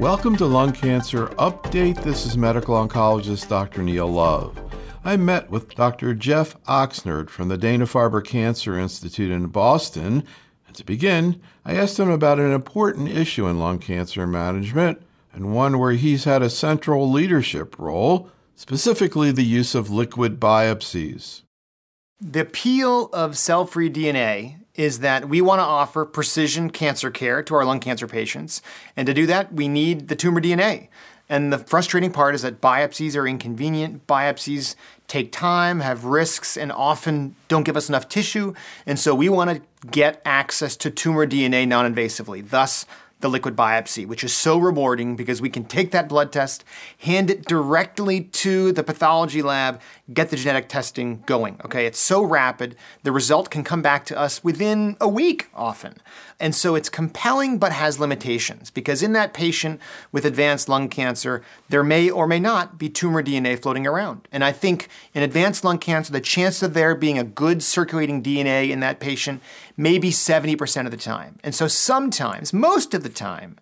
Welcome to Lung Cancer Update. This is medical oncologist Dr. Neil Love. I met with Dr. Jeff Oxnard from the Dana-Farber Cancer Institute in Boston. And to begin, I asked him about an important issue in lung cancer management, and one where he's had a central leadership role, specifically the use of liquid biopsies. The appeal of cell-free DNA is that we want to offer precision cancer care to our lung cancer patients. And to do that, we need the tumor DNA. And the frustrating part is that biopsies are inconvenient. Biopsies take time, have risks, and often don't give us enough tissue. And so we want to get access to tumor DNA non-invasively, thus the liquid biopsy, which is so rewarding because we can take that blood test, hand it directly to the pathology lab, get the genetic testing going. Okay, it's so rapid, the result can come back to us within a week often. And so it's compelling but has limitations because in that patient with advanced lung cancer, there may or may not be tumor DNA floating around. And I think in advanced lung cancer, the chance of there being a good circulating DNA in that patient may be 70% of the time. And so sometimes, most of the time,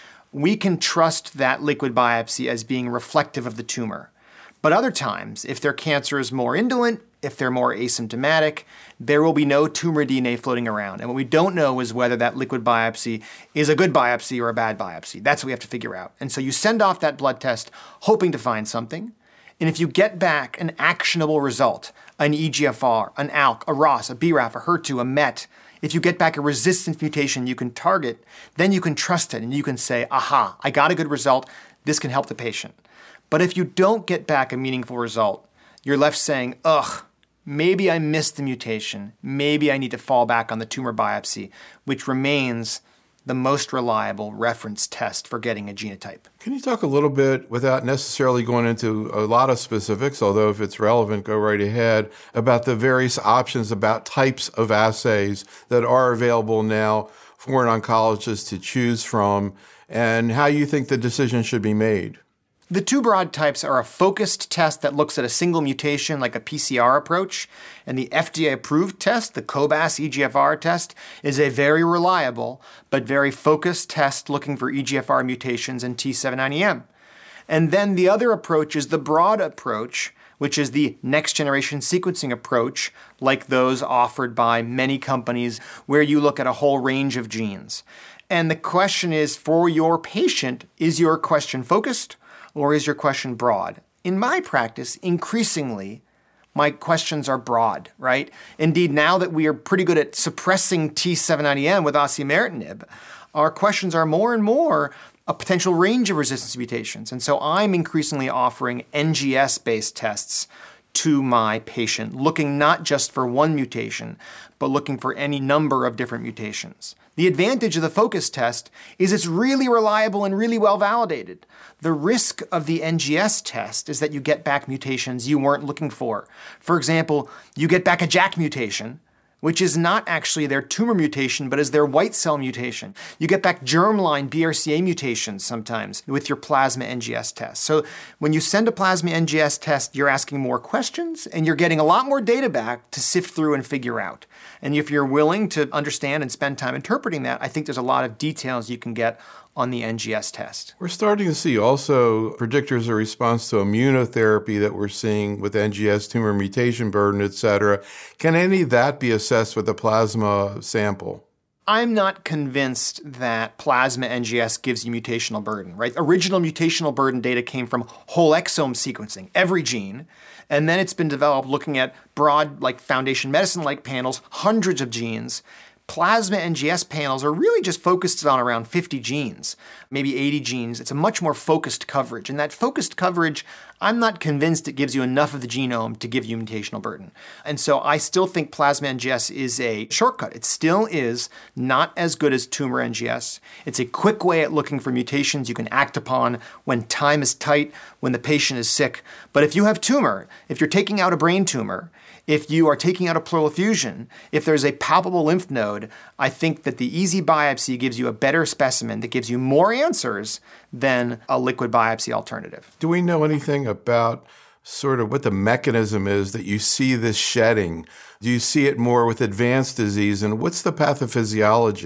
we can trust that liquid biopsy as being reflective of the tumor. But other times, if their cancer is more indolent, if they're more asymptomatic, there will be no tumor DNA floating around. And what we don't know is whether that liquid biopsy is a good biopsy or a bad biopsy. That's what we have to figure out. And so you send off that blood test hoping to find something. And if you get back an actionable result, an EGFR, an ALK, a ROS, a BRAF, a HER2, a MET, if you get back a resistance mutation you can target, then you can trust it and you can say, aha, I got a good result. This can help the patient. But if you don't get back a meaningful result, you're left saying, ugh, maybe I missed the mutation. Maybe I need to fall back on the tumor biopsy, which remains the most reliable reference test for getting a genotype. Can you talk a little bit, without necessarily going into a lot of specifics, although if it's relevant, go right ahead, about the various options, about types of assays that are available now for an oncologist to choose from, and how you think the decision should be made? The two broad types are a focused test that looks at a single mutation like a PCR approach, and the FDA-approved test, the COBAS EGFR test, is a very reliable but very focused test looking for EGFR mutations in T790M. And then the other approach is the broad approach, which is the next-generation sequencing approach, like those offered by many companies, where you look at a whole range of genes. And the question is, for your patient, is your question focused? Or is your question broad? In my practice, increasingly, my questions are broad, right? Indeed, now that we are pretty good at suppressing T790M with osimertinib, our questions are more and more a potential range of resistance mutations. And so I'm increasingly offering NGS-based tests to my patient, looking not just for one mutation, but looking for any number of different mutations. The advantage of the focus test is it's really reliable and really well validated. The risk of the NGS test is that you get back mutations you weren't looking for. For example, you get back a JAK mutation, which is not actually their tumor mutation, but is their white cell mutation. You get back germline BRCA mutations sometimes with your plasma NGS test. So when you send a plasma NGS test, you're asking more questions, and you're getting a lot more data back to sift through and figure out. And if you're willing to understand and spend time interpreting that, I think there's a lot of details you can get on the NGS test. We're starting to see also predictors of response to immunotherapy that we're seeing with NGS, tumor mutation burden, et cetera. Can any of that be assessed with a plasma sample? I'm not convinced that plasma NGS gives you mutational burden, right? Original mutational burden data came from whole exome sequencing, every gene, and then it's been developed looking at broad, like Foundation Medicine-like panels, hundreds of genes. Plasma NGS panels are really just focused on around 50 genes, maybe 80 genes. It's a much more focused coverage. And that focused coverage, I'm not convinced it gives you enough of the genome to give you mutational burden. And so I still think plasma NGS is a shortcut. It still is not as good as tumor NGS. It's a quick way at looking for mutations you can act upon when time is tight, when the patient is sick. But if you have tumor, if you're taking out a brain tumor, if you are taking out a pleural effusion, if there's a palpable lymph node, I think that the easy biopsy gives you a better specimen that gives you more answers than a liquid biopsy alternative. Do we know anything about sort of what the mechanism is that you see this shedding? Do you see it more with advanced disease, and what's the pathophysiology?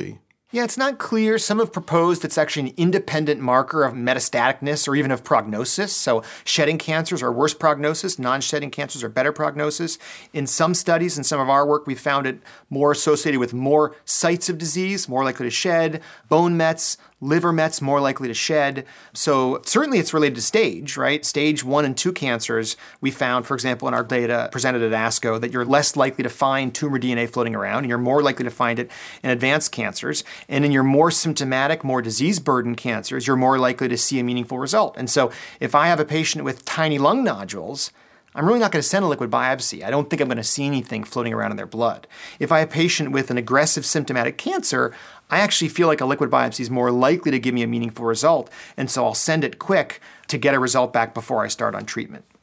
Yeah, it's not clear. Some have proposed it's actually an independent marker of metastaticness or even of prognosis. So shedding cancers are worse prognosis, non-shedding cancers are better prognosis. In some studies, in some of our work, we found it more associated with more sites of disease, more likely to shed, bone mets, liver mets, more likely to shed. So certainly it's related to stage, right? Stage 1 and 2 cancers, we found, for example, in our data presented at ASCO, that you're less likely to find tumor DNA floating around, and you're more likely to find it in advanced cancers. And in your more symptomatic, more disease-burdened cancers, you're more likely to see a meaningful result. And so if I have a patient with tiny lung nodules, I'm really not going to send a liquid biopsy. I don't think I'm going to see anything floating around in their blood. If I have a patient with an aggressive symptomatic cancer, I actually feel like a liquid biopsy is more likely to give me a meaningful result, and so I'll send it quick to get a result back before I start on treatment.